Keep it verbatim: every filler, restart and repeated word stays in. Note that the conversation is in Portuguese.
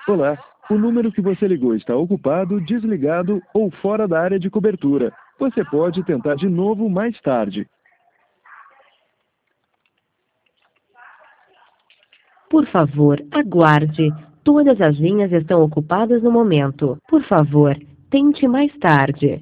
Olá, o número que você ligou está ocupado, desligado ou fora da área de cobertura. Você pode tentar de novo mais tarde. Por favor, aguarde. Todas as linhas estão ocupadas no momento. Por favor, tente mais tarde.